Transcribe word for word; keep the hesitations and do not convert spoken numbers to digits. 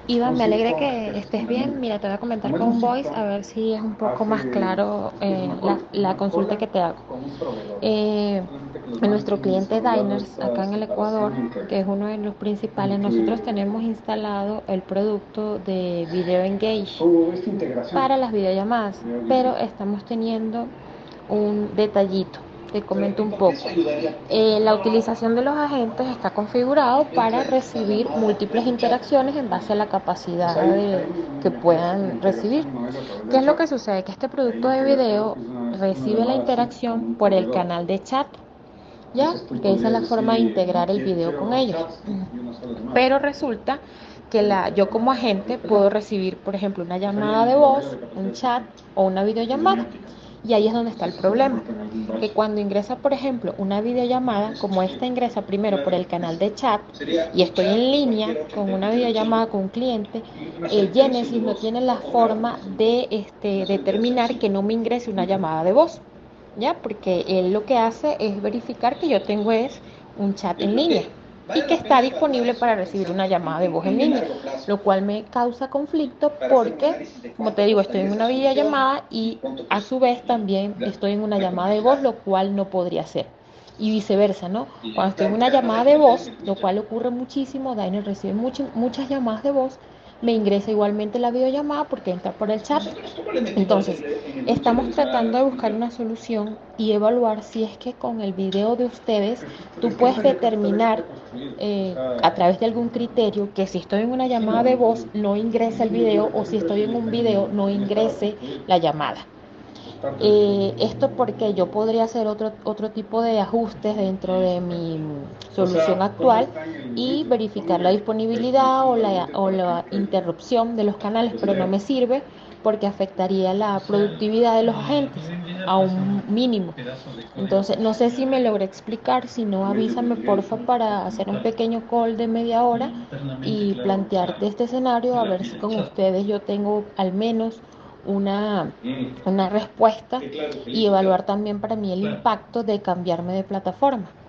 Iván, me alegra que estés bien. Mira, te voy a comentar con Voice a ver si es un poco más claro eh, la, la consulta que te hago. Eh, en nuestro cliente Diners, acá en el Ecuador, que es uno de los principales, nosotros tenemos instalado el producto de Video Engage para las videollamadas, pero estamos teniendo un detallito. Te comento un poco. Eh, la utilización de los agentes está configurado para recibir múltiples interacciones en base a la capacidad de, que puedan recibir. ¿Qué es lo que sucede? Que este producto de video recibe la interacción por el canal de chat, ¿ya? Porque esa es la forma de integrar el video con ellos. Pero resulta que la, yo como agente puedo recibir, por ejemplo, una llamada de voz, un chat o una videollamada. Y ahí es donde está el problema, que cuando ingresa, por ejemplo, una videollamada, como esta ingresa primero por el canal de chat y estoy en línea con una videollamada con un cliente, eh, Genesis no tiene la forma de este, determinar que no me ingrese una llamada de voz, ¿ya? Porque él lo que hace es verificar que yo tengo es un chat en línea y que está disponible para recibir una llamada de voz en línea, lo cual me causa conflicto porque, como te digo, estoy en una videollamada y a su vez también estoy en una llamada de voz, lo cual no podría ser. Y viceversa, ¿no? Cuando estoy en una llamada de voz, lo cual ocurre muchísimo, Daniel recibe much muchas llamadas de voz, me ingresa igualmente la videollamada porque entra por el chat. Entonces, estamos tratando de buscar una solución y evaluar si es que con el video de ustedes tú puedes determinar eh, a través de algún criterio que si estoy en una llamada de voz no ingrese el video o si estoy en un video no ingrese la llamada. Eh, esto porque yo podría hacer otro, otro tipo de ajustes dentro de mi solución actual y verificar la disponibilidad o la, o la interrupción de los canales, pero no me sirve porque afectaría la productividad de los agentes a un mínimo. Entonces, no sé si me logré explicar, si no avísame porfa para hacer un pequeño call de media hora y plantearte este escenario a ver si con ustedes yo tengo al menos una, una respuesta y evaluar también para mí el impacto de cambiarme de plataforma.